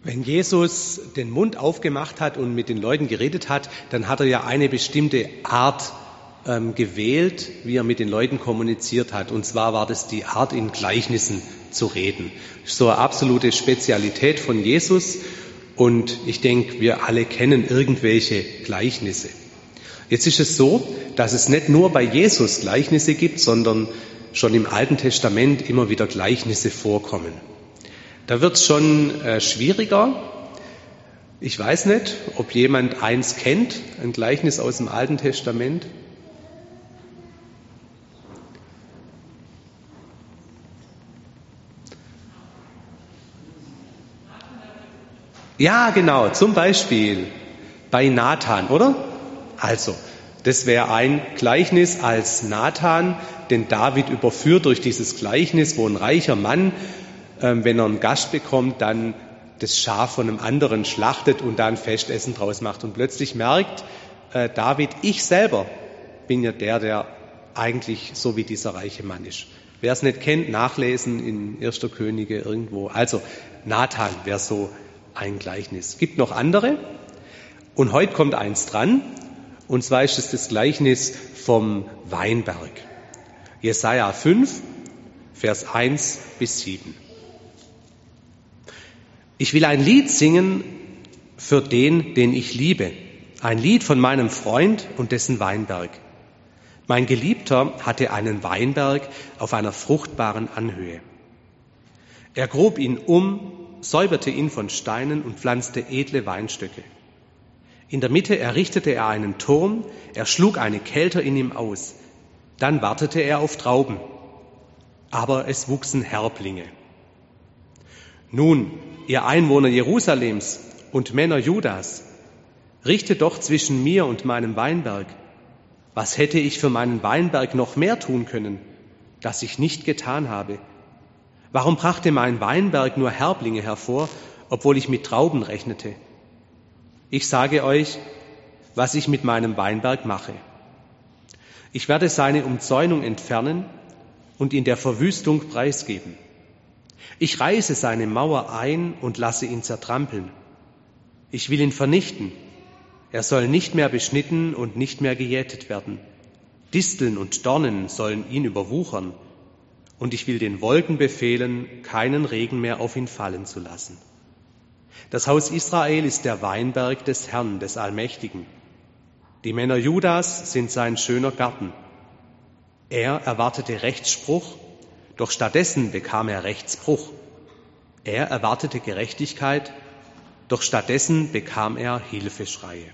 Wenn Jesus den Mund aufgemacht hat und mit den Leuten geredet hat, dann hat er ja eine bestimmte Art gewählt, wie er mit den Leuten kommuniziert hat. Und zwar war das die Art, in Gleichnissen zu reden. So eine absolute Spezialität von Jesus. Und ich denke, wir alle kennen irgendwelche Gleichnisse. Jetzt ist es so, dass es nicht nur bei Jesus Gleichnisse gibt, sondern schon im Alten Testament immer wieder Gleichnisse vorkommen. Da wird es schon schwieriger. Ich weiß nicht, ob jemand eins kennt, ein Gleichnis aus dem Alten Testament. Ja, genau, zum Beispiel bei Nathan, oder? Also, das wäre ein Gleichnis, als Nathan den David überführt durch dieses Gleichnis, wo ein reicher Mann, wenn er einen Gast bekommt, dann das Schaf von einem anderen schlachtet und da ein Festessen draus macht. Und plötzlich merkt David, ich selber bin ja der eigentlich so wie dieser reiche Mann ist. Wer es nicht kennt, nachlesen in 1. Könige irgendwo. Also Nathan wäre so ein Gleichnis. Es gibt noch andere. Und heute kommt eins dran. Und zwar ist es das Gleichnis vom Weinberg. Jesaja 5, Vers 1 bis 7. Ich will ein Lied singen für den, den ich liebe. Ein Lied von meinem Freund und dessen Weinberg. Mein Geliebter hatte einen Weinberg auf einer fruchtbaren Anhöhe. Er grub ihn säuberte ihn von Steinen und pflanzte edle Weinstöcke. In der Mitte errichtete er einen Turm, er schlug eine Kelter in ihm aus. Dann wartete er auf Trauben, aber es wuchsen Härblinge. Nun, ihr Einwohner Jerusalems und Männer Judas, richtet doch zwischen mir und meinem Weinberg. Was hätte ich für meinen Weinberg noch mehr tun können, das ich nicht getan habe? Warum brachte mein Weinberg nur Härblinge hervor, obwohl ich mit Trauben rechnete? Ich sage euch, was ich mit meinem Weinberg mache. Ich werde seine Umzäunung entfernen und in der Verwüstung preisgeben. Ich reiße seine Mauer ein und lasse ihn zertrampeln. Ich will ihn vernichten. Er soll nicht mehr beschnitten und nicht mehr gejätet werden. Disteln und Dornen sollen ihn überwuchern. Und ich will den Wolken befehlen, keinen Regen mehr auf ihn fallen zu lassen. Das Haus Israel ist der Weinberg des Herrn, des Allmächtigen. Die Männer Judas sind sein schöner Garten. Er erwartete Rechtsspruch, doch stattdessen bekam er Rechtsbruch. Er erwartete Gerechtigkeit, doch stattdessen bekam er Hilfeschreie.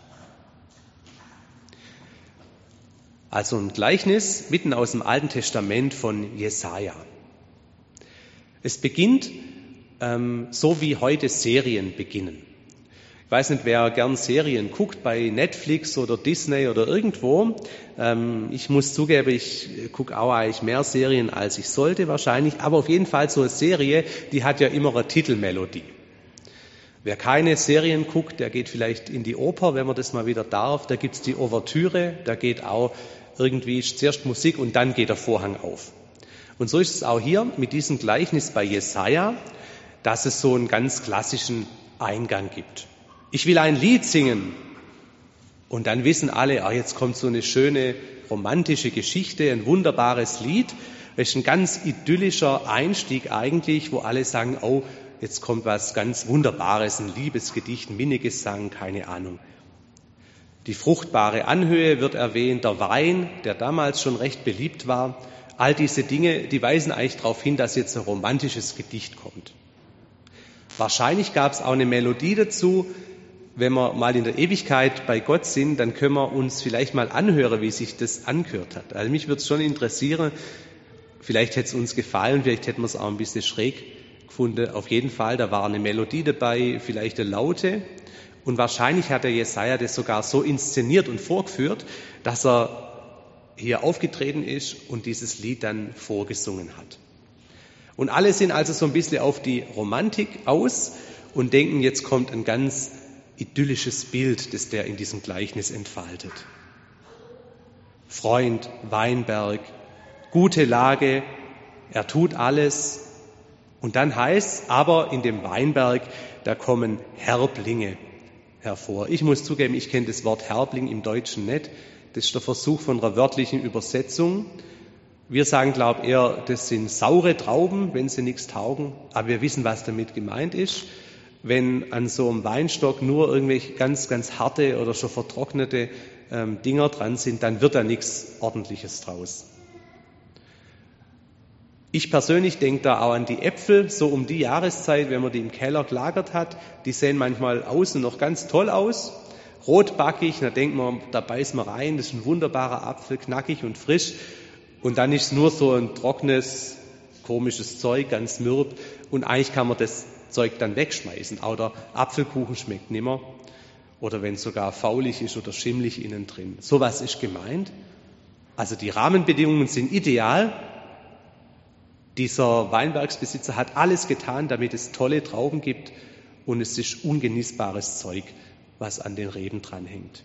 Also ein Gleichnis mitten aus dem Alten Testament von Jesaja. Es beginnt so wie heute Serien beginnen. Ich weiß nicht, wer gern Serien guckt, bei Netflix oder Disney oder irgendwo. Ich muss zugeben, ich gucke auch eigentlich mehr Serien, als ich sollte wahrscheinlich. Aber auf jeden Fall so eine Serie, die hat ja immer eine Titelmelodie. Wer keine Serien guckt, der geht vielleicht in die Oper, wenn man das mal wieder darf. Da gibt's die Ouvertüre, da geht auch irgendwie zuerst Musik und dann geht der Vorhang auf. Und so ist es auch hier mit diesem Gleichnis bei Jesaja, dass es so einen ganz klassischen Eingang gibt. Ich will ein Lied singen. Und dann wissen alle, jetzt kommt so eine schöne romantische Geschichte, ein wunderbares Lied. Das ist ein ganz idyllischer Einstieg eigentlich, wo alle sagen, jetzt kommt was ganz Wunderbares, ein Liebesgedicht, ein Minnegesang, keine Ahnung. Die fruchtbare Anhöhe wird erwähnt, der Wein, der damals schon recht beliebt war. All diese Dinge, die weisen eigentlich darauf hin, dass jetzt ein romantisches Gedicht kommt. Wahrscheinlich gab es auch eine Melodie dazu. Wenn wir mal in der Ewigkeit bei Gott sind, dann können wir uns vielleicht mal anhören, wie sich das angehört hat. Also mich würde es schon interessieren, vielleicht hätte es uns gefallen, vielleicht hätten wir es auch ein bisschen schräg gefunden. Auf jeden Fall, da war eine Melodie dabei, vielleicht eine Laute. Und wahrscheinlich hat der Jesaja das sogar so inszeniert und vorgeführt, dass er hier aufgetreten ist und dieses Lied dann vorgesungen hat. Und alle sind also so ein bisschen auf die Romantik aus und denken, jetzt kommt ein ganz idyllisches Bild, das der in diesem Gleichnis entfaltet. Freund, Weinberg, gute Lage, er tut alles Und dann heißt aber in dem Weinberg, da kommen Herblinge hervor. Ich muss zugeben, ich kenne das Wort Herbling im Deutschen nicht. Das ist der Versuch von einer wörtlichen Übersetzung. Wir sagen, glaube ich, eher, das sind saure Trauben, wenn sie nichts taugen. Aber wir wissen, was damit gemeint ist. Wenn an so einem Weinstock nur irgendwelche ganz, ganz harte oder schon vertrocknete Dinger dran sind, dann wird da nichts Ordentliches draus. Ich persönlich denke da auch an die Äpfel, so um die Jahreszeit, wenn man die im Keller gelagert hat. Die sehen manchmal außen noch ganz toll aus, rotbackig, da denkt man, da beißt man rein, das ist ein wunderbarer Apfel, knackig und frisch. Und dann ist es nur so ein trockenes, komisches Zeug, ganz mürb. Und eigentlich kann man das Zeug dann wegschmeißen. Auch der Apfelkuchen schmeckt nimmer. Oder wenn es sogar faulig ist oder schimmlig innen drin. Sowas ist gemeint. Also die Rahmenbedingungen sind ideal. Dieser Weinbergsbesitzer hat alles getan, damit es tolle Trauben gibt. Und es ist ungenießbares Zeug, was an den Reben dranhängt.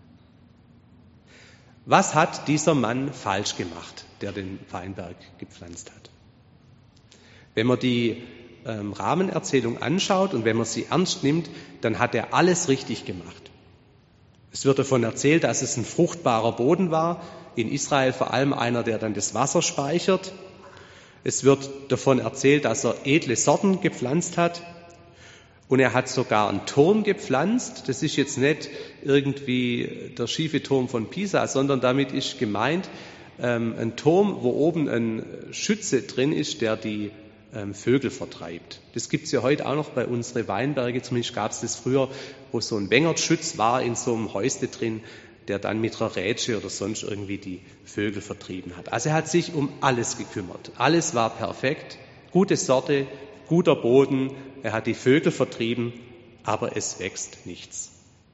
Was hat dieser Mann falsch gemacht, der den Weinberg gepflanzt hat? Wenn man die Rahmenerzählung anschaut und wenn man sie ernst nimmt, dann hat er alles richtig gemacht. Es wird davon erzählt, dass es ein fruchtbarer Boden war, in Israel vor allem einer, der dann das Wasser speichert. Es wird davon erzählt, dass er edle Sorten gepflanzt hat. Und er hat sogar einen Turm gepflanzt. Das ist jetzt nicht irgendwie der schiefe Turm von Pisa, sondern damit ist gemeint ein Turm, wo oben ein Schütze drin ist, der die Vögel vertreibt. Das gibt es ja heute auch noch bei unseren Weinbergen. Zumindest gab es das früher, wo so ein Wengertschütz war in so einem Häusle drin, der dann mit einer Rätsche oder sonst irgendwie die Vögel vertrieben hat. Also er hat sich um alles gekümmert. Alles war perfekt, gute Sorte, guter Boden. Er hat die Vögel vertrieben, aber es wächst nichts.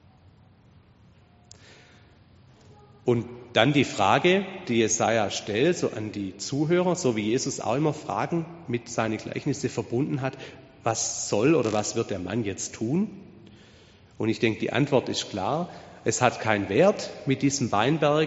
Und dann die Frage, die Jesaja stellt, so an die Zuhörer, so wie Jesus auch immer Fragen mit seinen Gleichnisse verbunden hat, was soll oder was wird der Mann jetzt tun? Und ich denke, die Antwort ist klar. Es hat keinen Wert mit diesem Weinberg.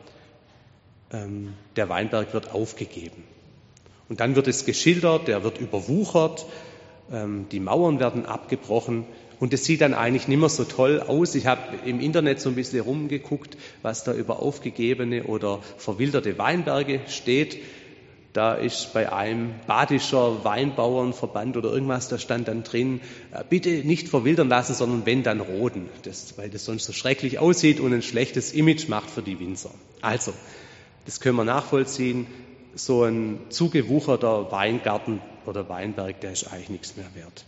Der Weinberg wird aufgegeben. Und dann wird es geschildert, der wird überwuchert, die Mauern werden abgebrochen und es sieht dann eigentlich nicht mehr so toll aus. Ich habe im Internet so ein bisschen rumgeguckt, was da über aufgegebene oder verwilderte Weinberge steht. Da ist bei einem badischer Weinbauernverband oder irgendwas, da stand dann drin, bitte nicht verwildern lassen, sondern wenn, dann roden. Weil das sonst so schrecklich aussieht und ein schlechtes Image macht für die Winzer. Also, das können wir nachvollziehen. So ein zugewucherter Weingarten oder Weinberg, der ist eigentlich nichts mehr wert.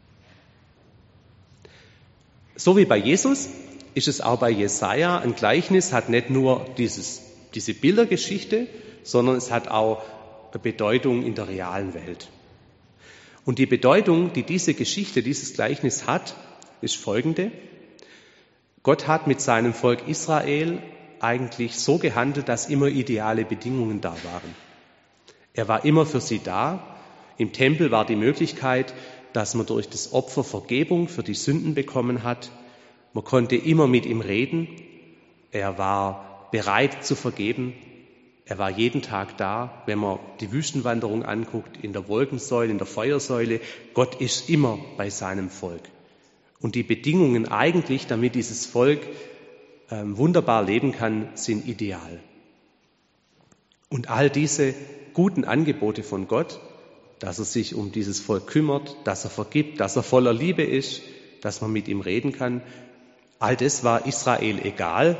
So wie bei Jesus ist es auch bei Jesaja. Ein Gleichnis hat nicht nur diese Bildergeschichte, sondern es hat auch eine Bedeutung in der realen Welt. Und die Bedeutung, die diese Geschichte, dieses Gleichnis hat, ist folgende. Gott hat mit seinem Volk Israel eigentlich so gehandelt, dass immer ideale Bedingungen da waren. Er war immer für sie da. Im Tempel war die Möglichkeit, dass man durch das Opfer Vergebung für die Sünden bekommen hat. Man konnte immer mit ihm reden. Er war bereit zu vergeben. Er war jeden Tag da. Wenn man die Wüstenwanderung anguckt, in der Wolkensäule, in der Feuersäule, Gott ist immer bei seinem Volk. Und die Bedingungen eigentlich, damit dieses Volk wunderbar leben kann, sind ideal. Und all diese guten Angebote von Gott, dass er sich um dieses Volk kümmert, dass er vergibt, dass er voller Liebe ist, dass man mit ihm reden kann, all das war Israel egal.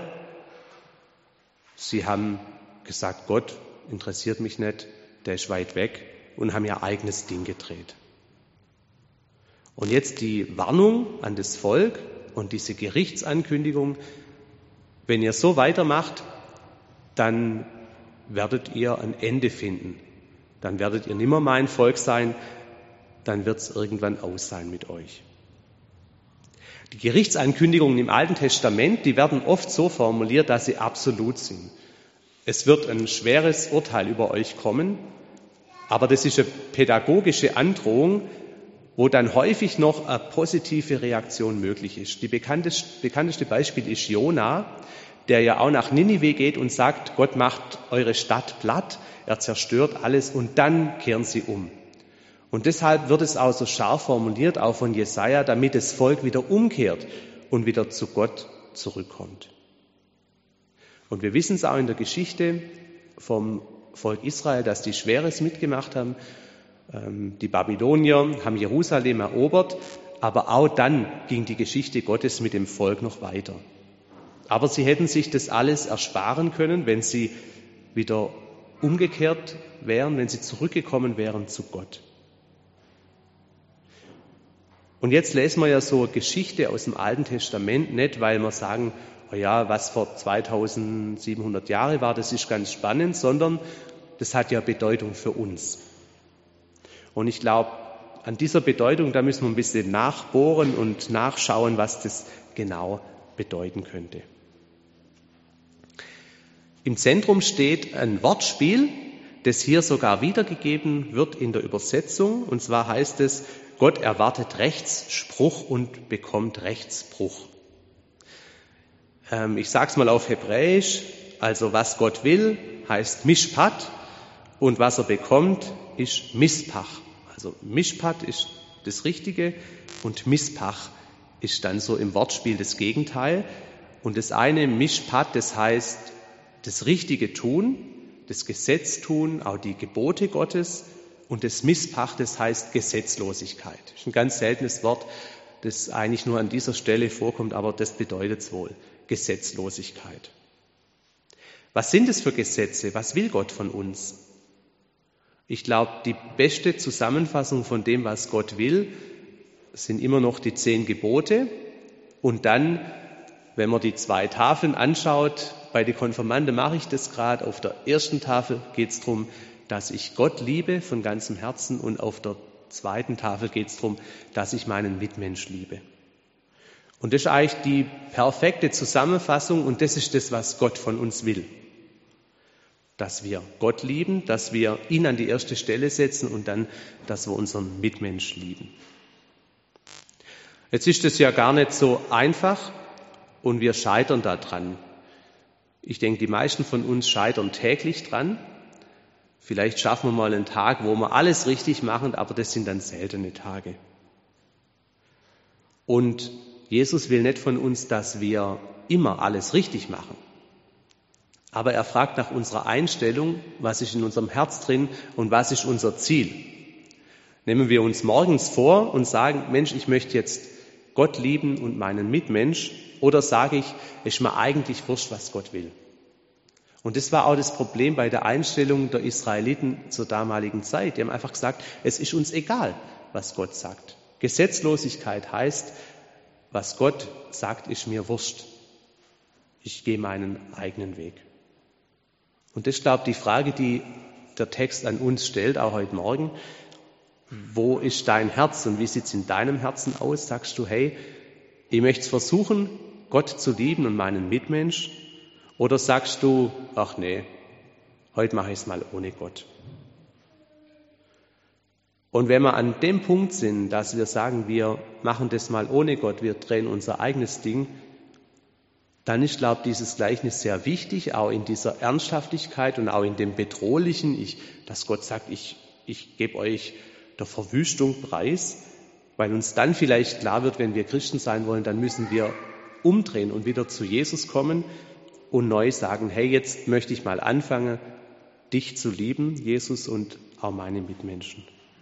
Sie haben gesagt, Gott interessiert mich nicht, der ist weit weg, und haben ihr eigenes Ding gedreht. Und jetzt die Warnung an das Volk und diese Gerichtsankündigung: Wenn ihr so weitermacht, dann werdet ihr ein Ende finden. Dann werdet ihr nimmer mein Volk sein, dann wird es irgendwann aus sein mit euch. Die Gerichtsankündigungen im Alten Testament, die werden oft so formuliert, dass sie absolut sind. Es wird ein schweres Urteil über euch kommen, aber das ist eine pädagogische Androhung, wo dann häufig noch eine positive Reaktion möglich ist. Die bekannteste Beispiel ist Jona, der ja auch nach Ninive geht und sagt, Gott macht eure Stadt platt, er zerstört alles und dann kehren sie um. Und deshalb wird es auch so scharf formuliert, auch von Jesaja, damit das Volk wieder umkehrt und wieder zu Gott zurückkommt. Und wir wissen es auch in der Geschichte vom Volk Israel, dass die Schweres mitgemacht haben. Die Babylonier haben Jerusalem erobert, aber auch dann ging die Geschichte Gottes mit dem Volk noch weiter. Aber sie hätten sich das alles ersparen können, wenn sie wieder umgekehrt wären, wenn sie zurückgekommen wären zu Gott. Und jetzt lesen wir ja so eine Geschichte aus dem Alten Testament, nicht weil wir sagen, oh ja, was vor 2700 Jahren war, das ist ganz spannend, sondern das hat ja Bedeutung für uns. Und ich glaube, an dieser Bedeutung, da müssen wir ein bisschen nachbohren und nachschauen, was das genau bedeuten könnte. Im Zentrum steht ein Wortspiel, das hier sogar wiedergegeben wird in der Übersetzung. Und zwar heißt es, Gott erwartet Rechtsspruch und bekommt Rechtsbruch. Ich sage es mal auf Hebräisch, also was Gott will, heißt Mishpat und was er bekommt, ist Mispach. Also Mishpat ist das Richtige und Mispach ist dann so im Wortspiel das Gegenteil. Und das eine Mishpat, das heißt das Richtige tun, das Gesetz tun, auch die Gebote Gottes. Und das Mispach, das heißt Gesetzlosigkeit. Das ist ein ganz seltenes Wort, das eigentlich nur an dieser Stelle vorkommt, aber das bedeutet es wohl, Gesetzlosigkeit. Was sind es für Gesetze? Was will Gott von uns? Ich glaube, die beste Zusammenfassung von dem, was Gott will, sind immer noch die 10 Gebote. Und dann, wenn man die 2 Tafeln anschaut, bei den Konfirmanden mache ich das gerade, auf der ersten Tafel geht es darum, dass ich Gott liebe von ganzem Herzen und auf der zweiten Tafel geht es darum, dass ich meinen Mitmensch liebe. Und das ist eigentlich die perfekte Zusammenfassung und das ist das, was Gott von uns will. Dass wir Gott lieben, dass wir ihn an die erste Stelle setzen und dann, dass wir unseren Mitmensch lieben. Jetzt ist es ja gar nicht so einfach und wir scheitern daran. Ich denke, die meisten von uns scheitern täglich dran. Vielleicht schaffen wir mal einen Tag, wo wir alles richtig machen, aber das sind dann seltene Tage. Und Jesus will nicht von uns, dass wir immer alles richtig machen. Aber er fragt nach unserer Einstellung, was ist in unserem Herz drin und was ist unser Ziel. Nehmen wir uns morgens vor und sagen, Mensch, ich möchte jetzt Gott lieben und meinen Mitmensch, oder sage ich, es ist mir eigentlich wurscht, was Gott will. Und das war auch das Problem bei der Einstellung der Israeliten zur damaligen Zeit. Die haben einfach gesagt, es ist uns egal, was Gott sagt. Gesetzlosigkeit heißt, was Gott sagt, ist mir wurscht. Ich gehe meinen eigenen Weg. Und das ist, glaube ich, die Frage, die der Text an uns stellt, auch heute Morgen. Wo ist dein Herz und wie sieht es in deinem Herzen aus? Sagst du, hey, ich möchte es versuchen, Gott zu lieben und meinen Mitmensch? Oder sagst du, ach nee, heute mache ich es mal ohne Gott? Und wenn wir an dem Punkt sind, dass wir sagen, wir machen das mal ohne Gott, wir drehen unser eigenes Ding, dann ist, glaube ich, dieses Gleichnis sehr wichtig, auch in dieser Ernsthaftigkeit und auch in dem Bedrohlichen, dass Gott sagt, ich gebe euch der Verwüstung preis, weil uns dann vielleicht klar wird, wenn wir Christen sein wollen, dann müssen wir umdrehen und wieder zu Jesus kommen und neu sagen, hey, jetzt möchte ich mal anfangen, dich zu lieben, Jesus, und auch meine Mitmenschen.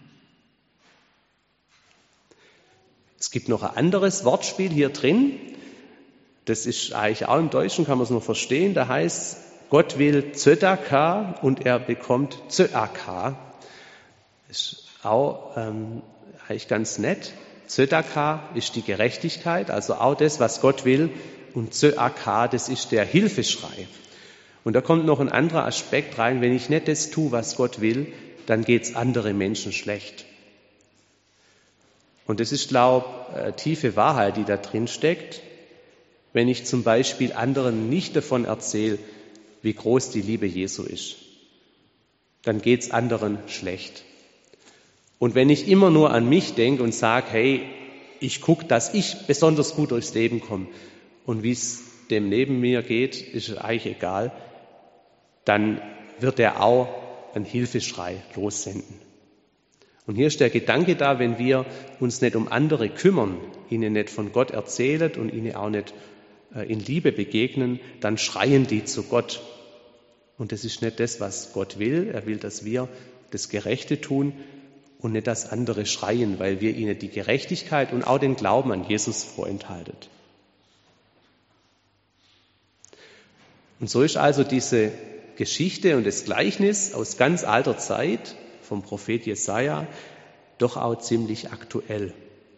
Es gibt noch ein anderes Wortspiel hier drin. Das ist eigentlich auch im Deutschen, kann man es noch verstehen. Da heißt, Gott will Zödaka und er bekommt Zöaka. Ist auch eigentlich ganz nett. Zödaka ist die Gerechtigkeit, also auch das, was Gott will. Und Zöaka, das ist der Hilfeschrei. Und da kommt noch ein anderer Aspekt rein. Wenn ich nicht das tue, was Gott will, dann geht es anderen Menschen schlecht. Und das ist, glaube ich, tiefe Wahrheit, die da drin steckt. Wenn ich zum Beispiel anderen nicht davon erzähle, wie groß die Liebe Jesu ist, dann geht es anderen schlecht. Und wenn ich immer nur an mich denke und sage, hey, ich gucke, dass ich besonders gut durchs Leben komme und wie es dem neben mir geht, ist eigentlich egal, dann wird er auch einen Hilfeschrei lossenden. Und hier ist der Gedanke da, wenn wir uns nicht um andere kümmern, ihnen nicht von Gott erzählen und ihnen auch nicht in Liebe begegnen, dann schreien die zu Gott. Und das ist nicht das, was Gott will. Er will, dass wir das Gerechte tun und nicht, dass andere schreien, weil wir ihnen die Gerechtigkeit und auch den Glauben an Jesus vorenthalten. Und so ist also diese Geschichte und das Gleichnis aus ganz alter Zeit vom Prophet Jesaja doch auch ziemlich aktuell.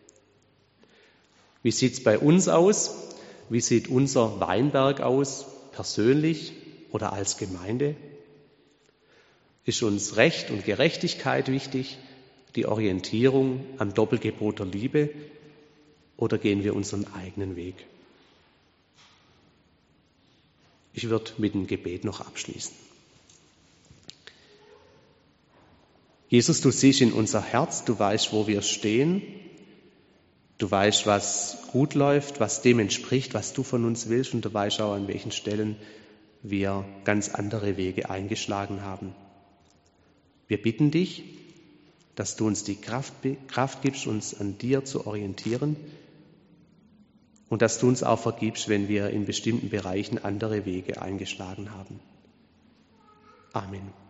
Wie sieht es bei uns aus? Wie sieht unser Weinberg aus, persönlich oder als Gemeinde? Ist uns Recht und Gerechtigkeit wichtig, die Orientierung am Doppelgebot der Liebe, oder gehen wir unseren eigenen Weg? Ich würde mit dem Gebet noch abschließen. Jesus, du siehst in unser Herz, du weißt, wo wir stehen, du weißt, was gut läuft, was dem entspricht, was du von uns willst, und du weißt auch, an welchen Stellen wir ganz andere Wege eingeschlagen haben. Wir bitten dich, dass du uns die Kraft gibst, uns an dir zu orientieren und dass du uns auch vergibst, wenn wir in bestimmten Bereichen andere Wege eingeschlagen haben. Amen.